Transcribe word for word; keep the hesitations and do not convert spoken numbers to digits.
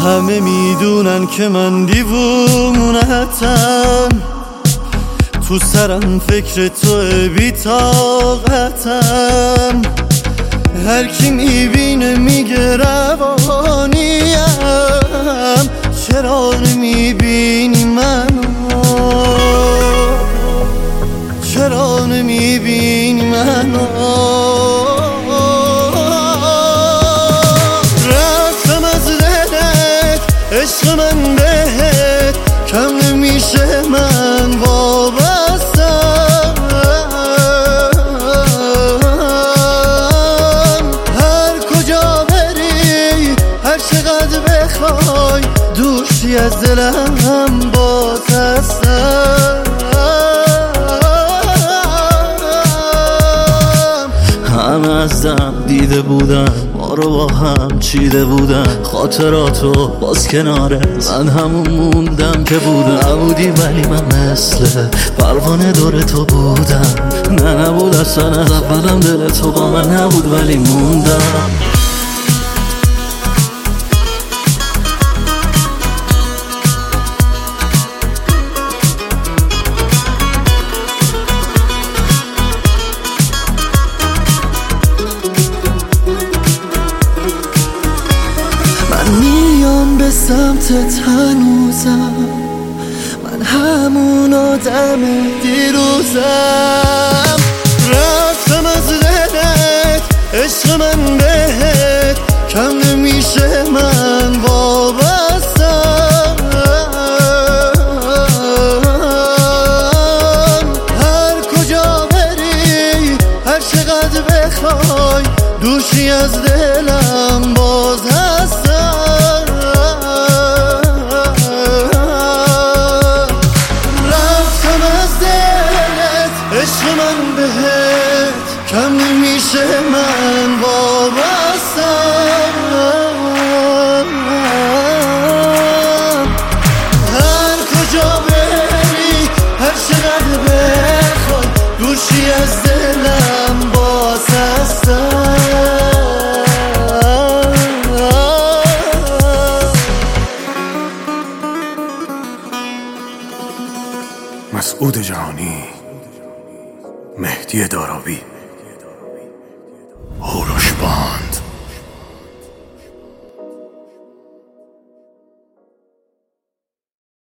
همه میدونن که من دیوونتم، تو سرم فکر تو بی طاقتم. هر کی میبینه میگه روانیم، چرا نمیبینی منو؟ چرا نمیبینی منو؟ رفتم از دلت، عشق من بهت کم نمیشه، من وابستم. هر کجا بری، هر چقدر بخوای، دوشی از دلم باز هستم. همه از دم دیده بودن، ما رو با هم چیده بودن، خاطراتو باز کناره من همون موندم که بودم. نبودی ولی من مثل پروانه دور تو بودم. نه نبود اصلا، از اولم دل تو با من نبود ولی موندم. میام به سمتت هنوزم، من همون آدم دیروزم. رفتم از دلت، عشق من بهت کم نمیشه، من وابستم. هر کجا بری، هر چقدر بخوای، دوشی از دلم باز هستم. عشق من بهت کم نمیشه، من وابستم. هر کجا بری، هر چقدر بخوای، دوشی از دلم باز هستم. مسعود جهانی، مهدی داراوی.